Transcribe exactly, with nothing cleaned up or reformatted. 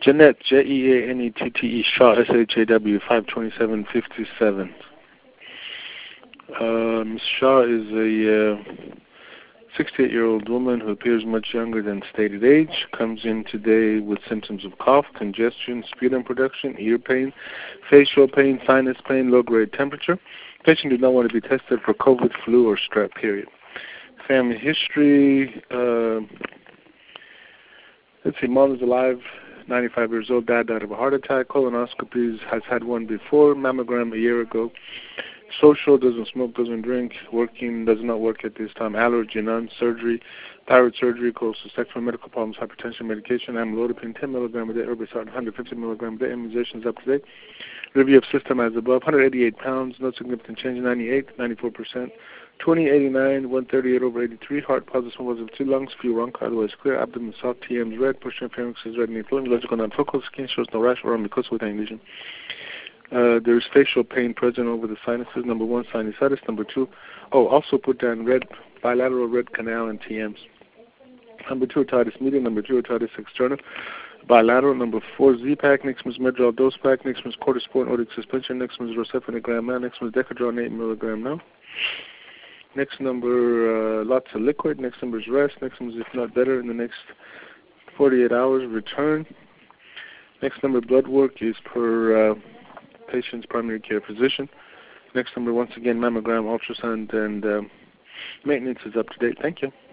Jeanette, J E A N E T T E, Shaw, S H A W, five twenty-seven fifty-seven. Uh, Miz Shaw is a uh, sixty-eight-year-old woman who appears much younger than stated age, comes in today with symptoms of cough, congestion, sputum production, ear pain, facial pain, sinus pain, low-grade temperature. Patient did not want to be tested for COVID, flu, or strep, period. Family history, uh, let's see, mom is alive, ninety-five years old, dad died of a heart attack, colonoscopies, has had one before, mammogram a year ago. Social, doesn't smoke, doesn't drink, working, does not work at this time, allergy, none, surgery, thyroid surgery, cholecystectomy, medical problems, hypertension, medication, amlodipine, ten milligrams a day, herbicide, one hundred fifty milligrams a day, immunizations up to date. Review of system as above, one hundred eighty-eight pounds, no significant change, ninety-eight, ninety-four percent, twenty, eighty-nine, one thirty-eight over eighty-three, heart positive, positive, two lungs, few bronchi, otherwise clear, abdomen soft, T M's red, pushing pharynx is red, knee flowing, logical non-focal, skin shows no rash or mucosa with any lesion. Uh, there's facial pain present over the sinuses. Number one, sinusitis. Number two, oh, also put down red, bilateral red canal and T Ms. Number two, otitis media. Number three, otitis externa. Bilateral. Number four, Z-Pak. Next is Medrol dose pack. Next is cortisport odic suspension. Next is Rocephin gram now. Next is Decadron eight milligram now. Next number, uh, lots of liquid. Next number is rest. Next number is if not better in the next forty-eight hours, return. Next number, blood work is per uh, patient's primary care physician. Next number, once again, mammogram, ultrasound, and uh, maintenance is up to date. Thank you.